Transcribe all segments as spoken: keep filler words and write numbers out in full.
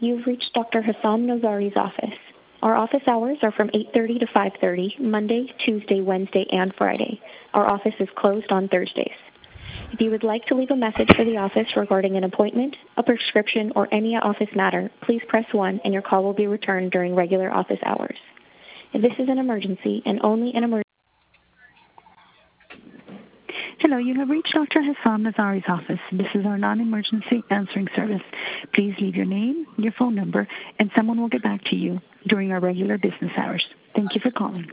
You've reached Doctor Hassam Nazari's office. Our office hours are from eight thirty to five thirty, Monday, Tuesday, Wednesday, and Friday. Our office is closed on Thursdays. If you would like to leave a message for the office regarding an appointment, a prescription, or any office matter, please press one and your call will be returned during regular office hours. If this is an emergency and only an emergency... Hello, you have reached Doctor Hassam Nazari's office. This is our non-emergency answering service. Please leave your name, your phone number, and someone will get back to you during our regular business hours. Thank you for calling.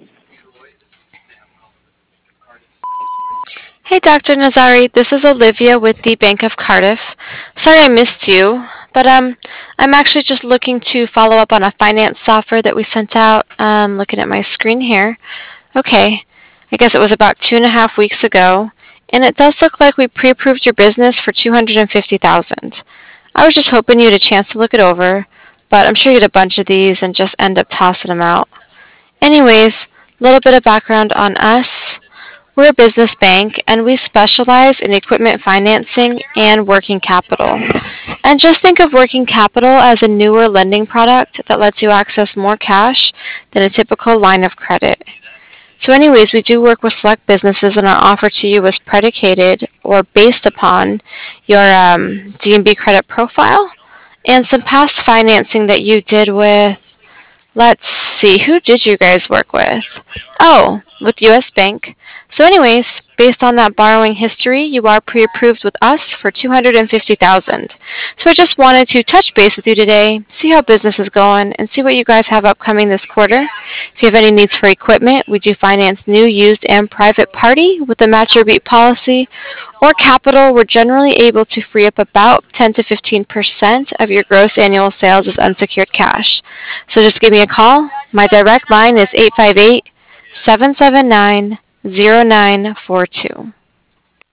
Hey, Doctor Nazari, this is Olivia with the Bank of Cardiff. Sorry I missed you, but um, I'm actually just looking to follow up on a finance software that we sent out. Um, looking at my screen here. Okay, I guess it was about two and a half weeks ago, and it does look like we pre-approved your business for two hundred fifty thousand dollars. I was just hoping you had a chance to look it over, but I'm sure you had a bunch of these and just end up tossing them out. Anyways, a little bit of background on us. We're a business bank, and we specialize in equipment financing and working capital. And just think of working capital as a newer lending product that lets you access more cash than a typical line of credit. So anyways, we do work with select businesses, and our offer to you is predicated or based upon your um, D and B credit profile and some past financing that you did with, let's see, who did you guys work with? Oh, with U S Bank. So anyways, based on that borrowing history, you are pre-approved with us for two hundred fifty thousand dollars. So I just wanted to touch base with you today, see how business is going, and see what you guys have upcoming this quarter. If you have any needs for equipment, we do finance new, used, and private party with the match or beat policy. Or capital, we're generally able to free up about ten to fifteen percent of your gross annual sales as unsecured cash. So just give me a call. My direct line is eight five eight, seven seven nine, zero nine four two.